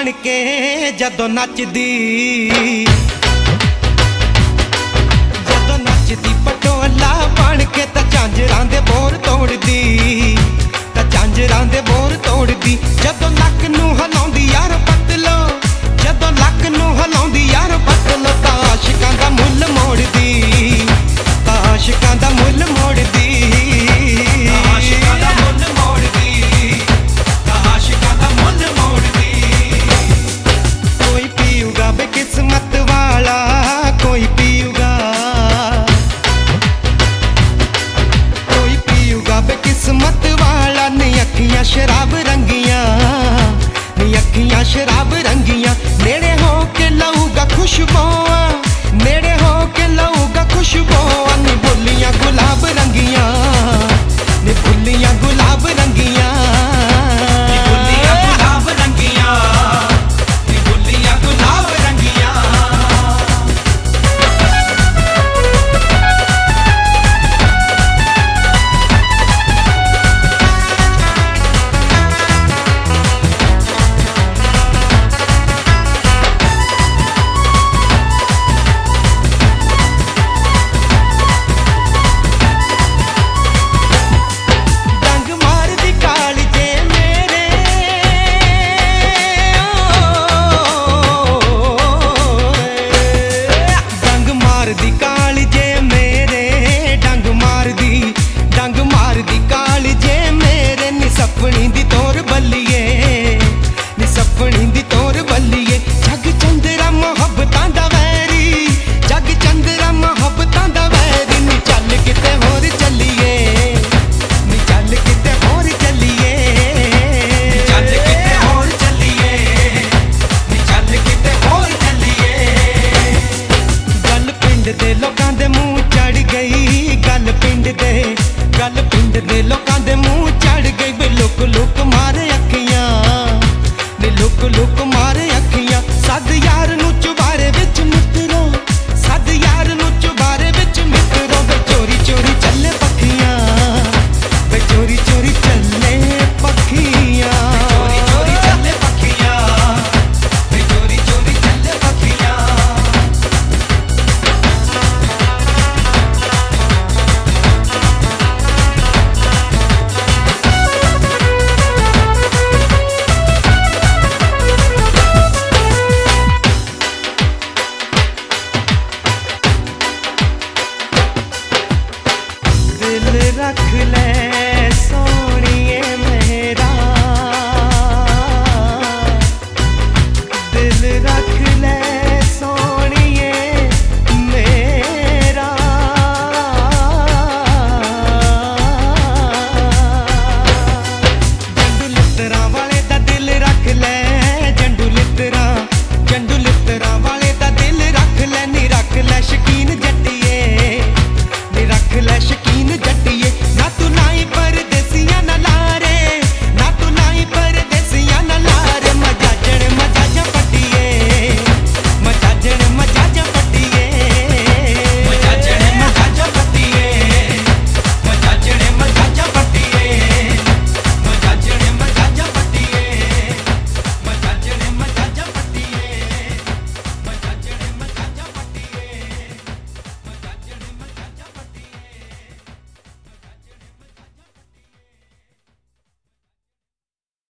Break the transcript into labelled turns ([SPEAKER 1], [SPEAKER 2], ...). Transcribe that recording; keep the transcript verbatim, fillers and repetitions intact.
[SPEAKER 1] बन के जदों नचदी, जदों नचदी पटोला बन के तां झांजरां दे बोर तोड़दी, तां झांजरां दे बोर तोड़दी। जदों लक नूं हिलाउंदी यार पतलो, जदों लक नूं हिलाउंदी यार पतलो, तां आशिकां दा मुੱਲ मोड़दी, तां आशिकां दा मुੱਲ मोड़दी, तां आशिकां दा मुੱਲ मोड़दी, तां आशिकां दा मुੱਲ मोड़दी। कोई पीऊगा बेकिस्मत वाला, कोई पीऊगा, कोई पीऊगा बेकिस्मत वाला। नी अखियां शराब रंगियां, नी अखियां शराब रंगियां। नेड़े हो के लऊगा खुशबुआं, नेड़े हो के लऊगा खुशबुआं।